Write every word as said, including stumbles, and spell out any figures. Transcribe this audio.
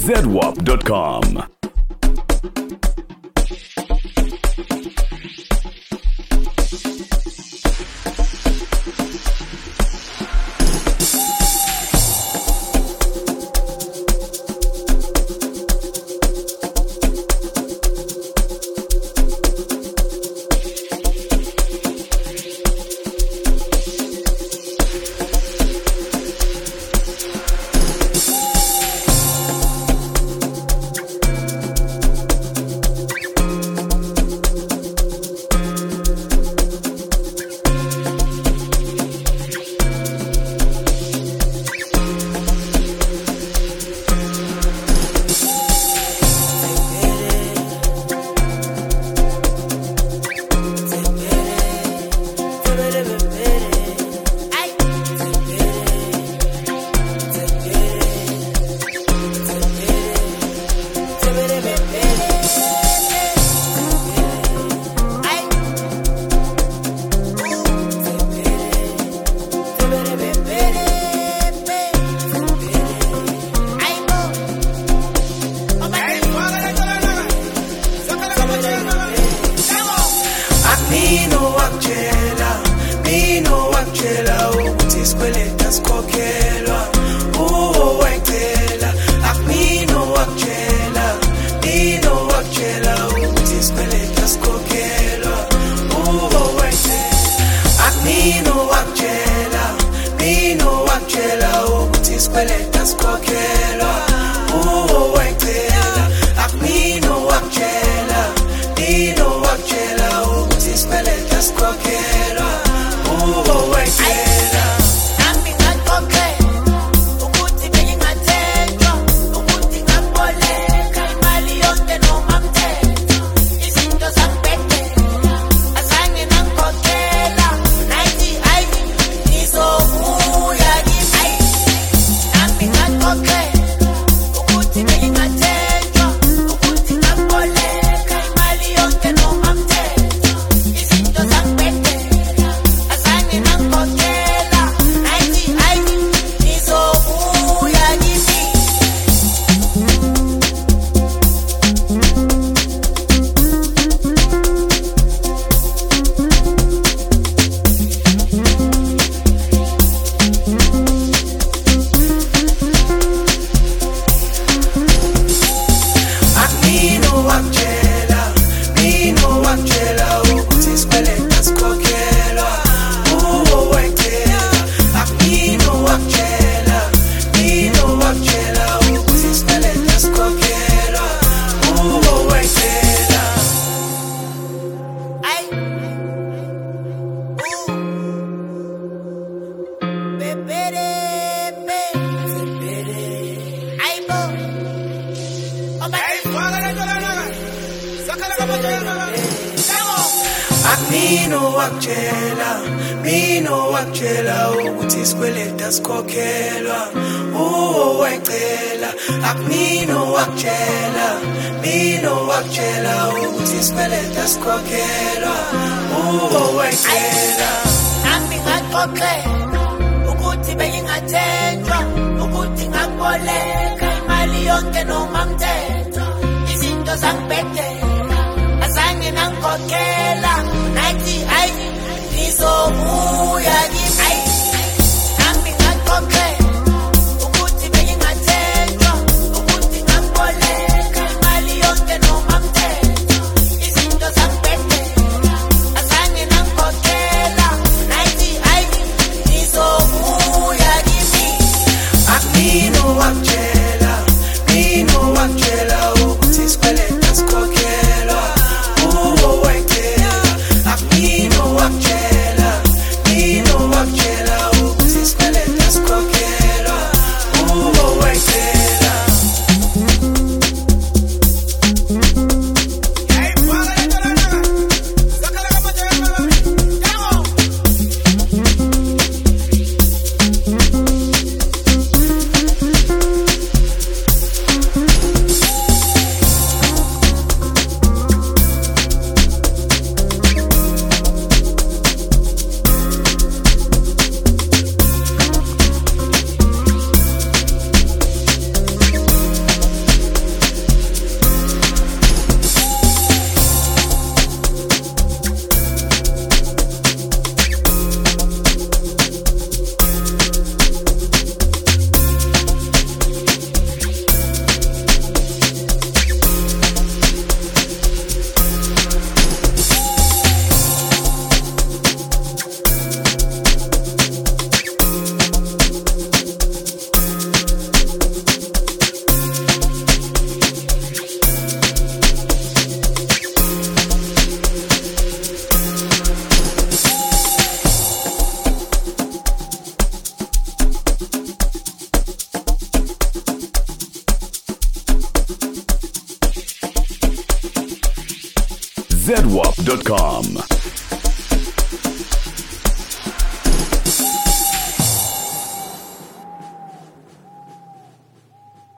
z wap dot com. Mino wakchela, mino wakchela ukuthi sikweleta sikhokhelwa. Oh wayicela, akumino wakchela, mino wakchela ukuthi sikweleta sikhokhelwa. Oh wayicela, nami ngaxoxela ukuthi bengingathenjwa, ukuthi ngakuboleka imali yonke noma mthetho. Izinto zangibhedela, azange ngangikhokhela. Nathi ayi nizobuya kimi. Nami ngaxoxela ukuthi bengingathenjwa, ukuthi ngakuboleka imali yonke noma mthetho. Izinto zangibhedela, azange ngangikhokhela. Nathi ayi nizobuya kimi. akumino wakchela, mino wakchela ukuthi sikweleta sikhokhelwa. Oh wayicela, akumino wakchela, mino wakchela Z W A P dot com.